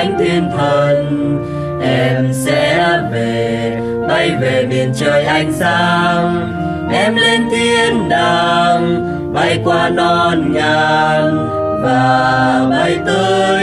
thánh thiên thần. Em sẽ về, bay về miền trời ánh sáng, em lên thiên đàng, bay qua non ngàn và bay tới